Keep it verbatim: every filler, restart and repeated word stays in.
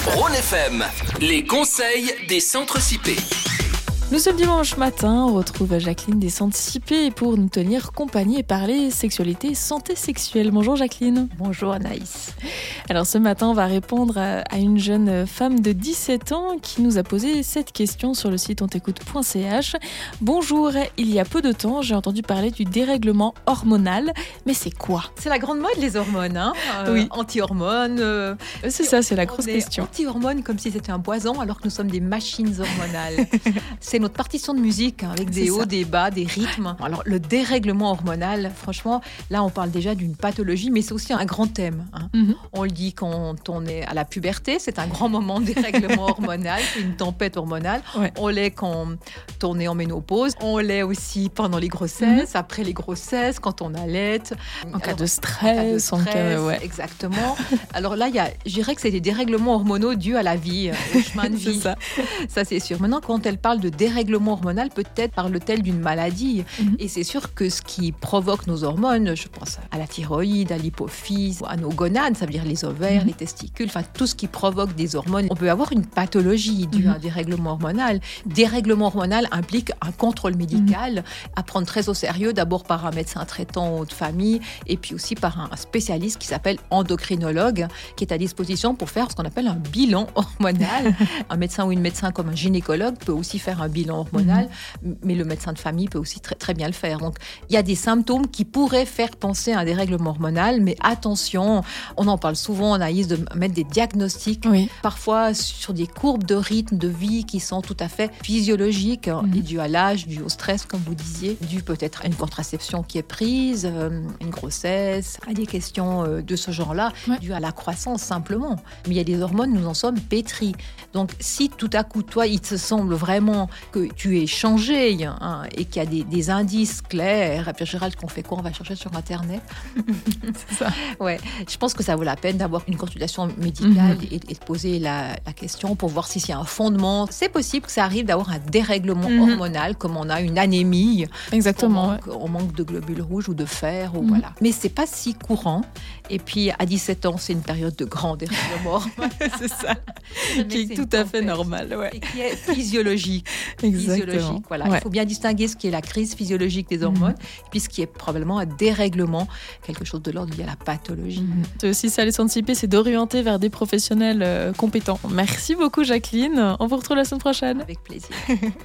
Rhône F M, les conseils des centres C I P. Nous sommes dimanche matin, on retrouve Jacqueline des centres C I P pour nous tenir compagnie et parler sexualité et santé sexuelle. Bonjour Jacqueline. Bonjour Anaïs. Alors ce matin, on va répondre à une jeune femme de dix-sept ans qui nous a posé cette question sur le site on t'écoute point c h. Bonjour, il y a peu de temps, j'ai entendu parler du dérèglement hormonal, mais c'est quoi ? C'est la grande mode les hormones, hein euh, Oui. Anti-hormones. Euh, c'est ça, c'est la grosse on est question. Anti-hormones comme si c'était un poison alors que nous sommes des machines hormonales. C'est notre partition de musique hein, avec des C'est hauts, ça. des bas, des rythmes. Alors le dérèglement hormonal, franchement, là on parle déjà d'une pathologie, mais c'est aussi un grand thème. Hein. Mm-hmm. On le dit quand on est à la puberté, c'est un grand moment de dérèglement hormonal, c'est une tempête hormonale. Ouais. On l'est quand on est en ménopause, on l'est aussi pendant les grossesses, mm-hmm. après les grossesses, quand on allait. En cas Alors, de stress, en cas de stress, en cas de... Ouais. exactement. Alors là, il y a, je dirais que c'est des dérèglements hormonaux dus à la vie, au chemin de vie. C'est ça. Ça, c'est sûr. Maintenant, quand elle parle de dérèglement hormonal, peut-être parle-t-elle d'une maladie. Mm-hmm. Et c'est sûr que ce qui provoque nos hormones, je pense à la thyroïde, à l'hypophyse, à nos gonades, ça veut dire les ovaires, mm-hmm. les testicules, enfin tout ce qui provoque des hormones. On peut avoir une pathologie due mm-hmm. à un dérèglement hormonal. Dérèglement hormonal implique un contrôle médical mm-hmm. à prendre très au sérieux, d'abord par un médecin traitant de famille et puis aussi par un spécialiste qui s'appelle endocrinologue, qui est à disposition pour faire ce qu'on appelle un bilan hormonal. Un médecin ou une médecin comme un gynécologue peut aussi faire un bilan hormonal, mmh. mais le médecin de famille peut aussi très, très bien le faire. Donc, il y a des symptômes qui pourraient faire penser à un dérèglement hormonal, mais attention, on en parle souvent, Anaïs, de mettre des diagnostics, oui. parfois sur des courbes de rythme de vie qui sont tout à fait physiologiques, mmh. et dues à l'âge, dues au stress, comme vous disiez, dues peut-être à une contraception qui est prise, euh, une grossesse, à des questions euh, de ce genre-là, ouais. dues à la croissance simplement. Mais il y a des hormones, nous en sommes pétris. Donc, si tout à coup, toi, il te semble vraiment que tu es changé hein, et qu'il y a des, des indices clairs, et puis Gérald, qu'on fait quoi ? On va chercher sur Internet. C'est ça. Ouais. Je pense que ça vaut la peine d'avoir une consultation médicale mm-hmm. et, et de poser la, la question pour voir si s'il y a un fondement. C'est possible que ça arrive d'avoir un dérèglement mm-hmm. hormonal, comme on a une anémie. Exactement. On manque, ouais. on manque de globules rouges ou de fer. Ou mm-hmm. voilà. Mais c'est pas si courant. Et puis, à dix-sept ans, c'est une période de grand dérèglement hormonal. C'est ça. Qui est tout à fait normal. Ouais. Et qui est physiologique. Exactement. Physiologique, voilà. Ouais. Il faut bien distinguer ce qui est la crise physiologique des hormones, mmh. puis ce qui est probablement un dérèglement, quelque chose de l'ordre lié à la pathologie. Mmh. C'est aussi ça, les centres C I P, c'est d'orienter vers des professionnels euh, compétents. Merci beaucoup Jacqueline. On vous retrouve la semaine prochaine. Avec plaisir.